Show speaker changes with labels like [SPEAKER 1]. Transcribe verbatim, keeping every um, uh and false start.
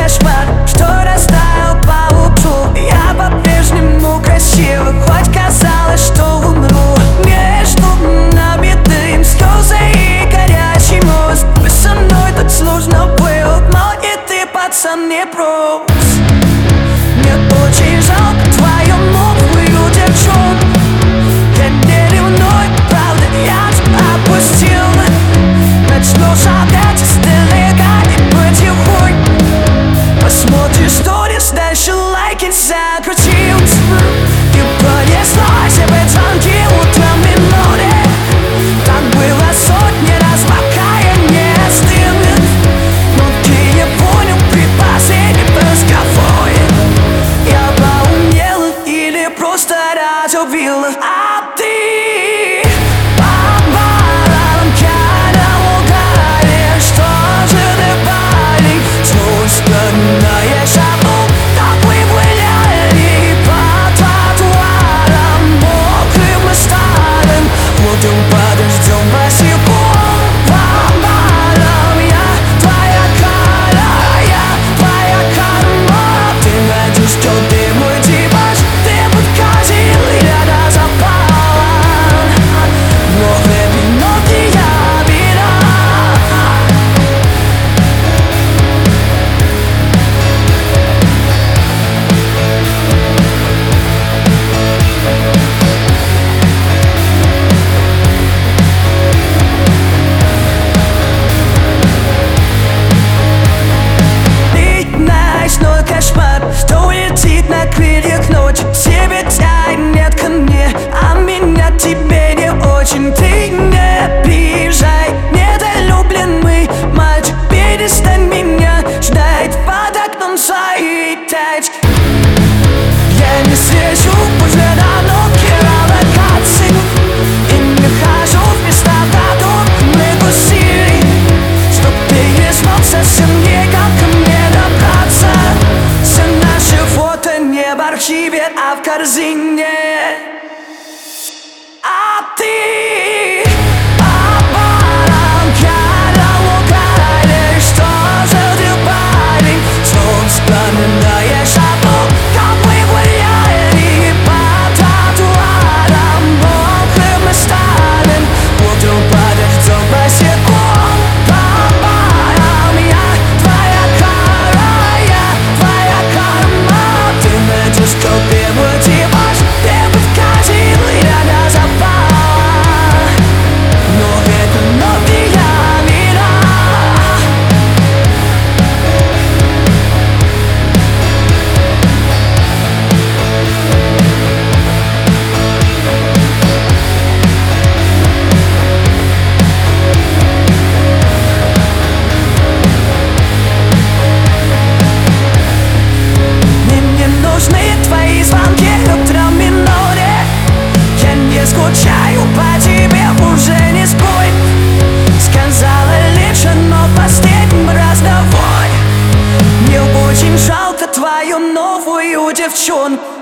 [SPEAKER 1] кошмар, что растаял по утру. Я по-прежнему красива, хоть казалось, что умру. Между нами дым, слезы и горячий мост. Вы со мной так сложно был, но и ты, пацан, не прост. Мне очень жалко твою новую девчонку. Я не ревную, правда, я тебя опустил. Начнешь опять издалека и потихоньку посмотришь сторис, дальше лайки закрутил. И понеслась в бетонке утром и море. Так было сотни раз, пока я не остыл. Но ты не понял при последнем разговоре. Я поумнела или просто разубила. А ты по-малому канал угадали. Что же ты, парень, снова вспоминаешь о том, как мы гуляли по тротуарам мокрым и старым. Будем подождем босиком. По-малому я твоя кара, я твоя карма. Ты найдешь, что ты мой типаж. Ты подкатил, я до запала. Но в этой ноте я вина. Ночной кошмар, что улетит на крыльях ночи. Тебе тянет ко мне, а меня тебе не очень. Ты не приезжай, недолюбленный мальчик. Перестань меня ждать под окном своей тачки. Я не свечу по следам, но геолокаций. И не хожу в места, в которых мы тусили. Чтоб ты не смог совсем никак ко мне добраться. Все наши фото не в архиве, а в корзине. А ты по-барам канал угадали. Что же ты, парень, снова вспоминаешь о том, как мы гуляли по тротуарам мокрым и старым. Утром подождем босиком. По-барам я твоя кара, я твоя карма. Ты найдешь, что ты мой типаж. Ты подкатил, я до запала. Но в этой ноте я вина. Мне не нужны твои звонки утром и ночью. Я не скучаю по тебе, уже не спой. Сказала лишь одно в последнем разговоре. Мне очень жалко твою новую девчонку.